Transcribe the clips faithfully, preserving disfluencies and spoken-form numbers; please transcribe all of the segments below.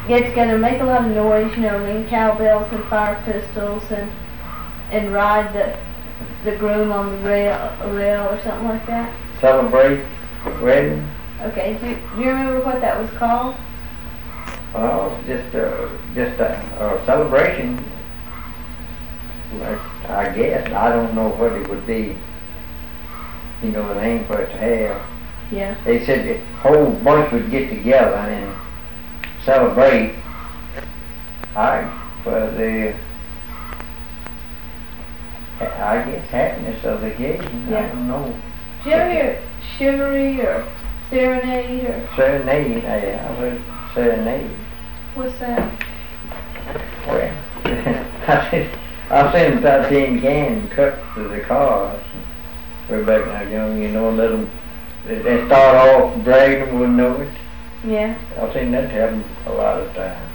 get together, make a lot of noise, you know, ring cowbells and fire pistols, and and ride the the groom on the rail, rail or something like that? Celebrate wedding? Okay. Do, do you remember what that was called? Well, just a, just a, a celebration, I guess. I don't know what it would be. You know, the name for it to have. Yeah. They said the whole bunch would get together and celebrate. I for the, I guess, happiness of the occasion. Yeah. I don't know. Did you ever hear chivalry or serenade or? Serenade. I, I heard serenade. What's that? Well, I said, I sent them about tin can cups to the cars. Way back when I was young, you know, let them, they, they start off dragging them, wouldn't know it. Yeah. I've seen that happen a lot of times.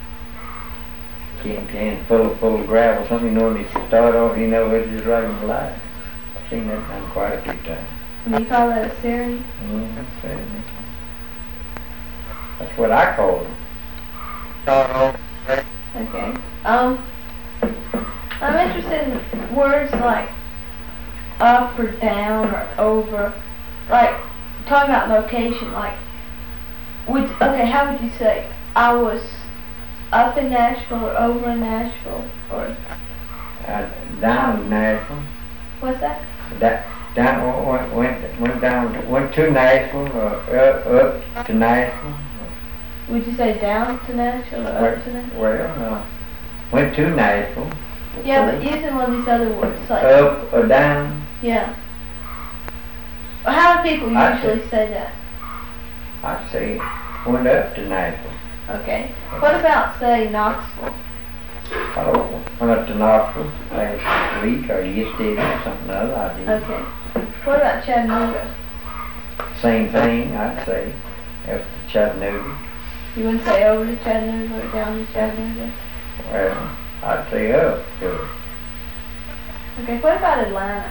Tin can full of, full of gravel, something, you know, when they start off, you know, it's just right in the light. I've seen that done quite a few times. And you call that a serenade? Mm-hmm, serenade. That's what I call them. Start off. Okay. Um, I'm interested in words like up or down or over. Like, talking about location, like, would, okay, how would you say, I was up in Nashville or over in Nashville, or? Uh, down in Nashville. What's that? Da- down, went, went, went down, to, went to Nashville, or up, up to Nashville. Would you say down to Nashville or Where, up to Nashville? well, uh, went to Nashville. Yeah, but using one of these other words, like, Up or down. yeah. Well, how do people I usually say that? I'd say went up to Nashville. Okay. What about, say, Knoxville? Oh, went up to Knoxville last week or yesterday or something or other I did. Okay. What about Chattanooga? Same thing, I'd say, up to Chattanooga. You wouldn't say over to Chattanooga or down to Chattanooga? Well, I'd say up to it. Okay, what about Atlanta?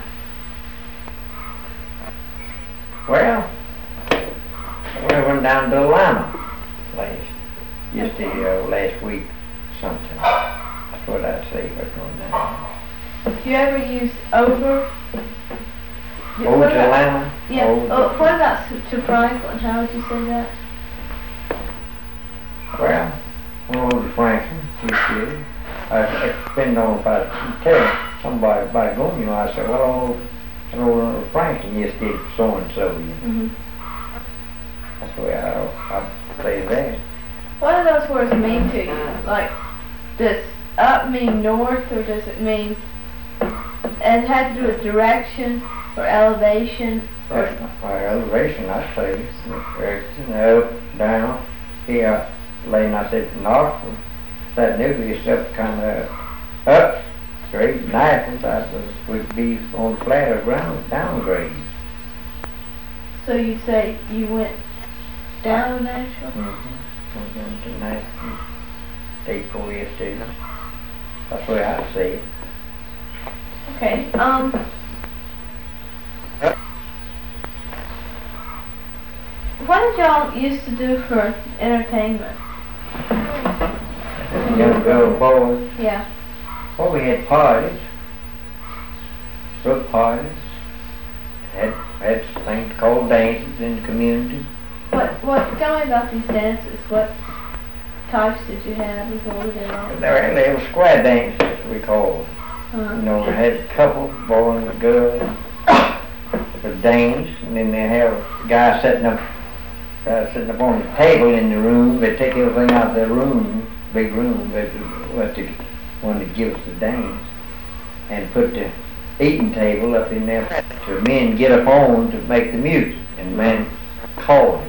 Well, we went down to Atlanta last, yesterday or last week, sometime. That's what I'd say about going down. Do you ever use over? You- Over what to about- Atlanta? Yeah. Over- Oh, what about s- to Franklin? How would you say that? Well, went over to Franklin, yesterday. I depend on if I tell somebody about going, you know, I say, well, I went over to Franklin yesterday for so-and-so, you know. Mm-hmm. That's the way I, I say that. What do those words mean to you? Like, does up mean north, or does it mean, it has to do with direction or elevation? Or, That's my elevation, I say, direction, up, down, here, like I said, Knoxville, that nucleus up kind of up, straight, Nashville, that was, would be on flatter ground, downgrade. so you say you went down to Nashville? Mm-hmm. Went down to Nashville, day before yesterday. That's the way I say it. Okay. Um. What did y'all used to do for entertainment? Young girl, boys. Yeah. Well, we had parties, brook parties, had had things called dances in the community. What? What? Tell me about these dances. What types did you have? And what were they like? They were, they were square dances, we called. Uh-huh. You know, we had a couple, boy and a girl, would dance, and then they have a guy sitting up, guy sitting up on the table in the room. They take everything out of the room, big room, they what to wanted to give us the dance, and put the eating table up in there to men get up on to make the music, and men call it.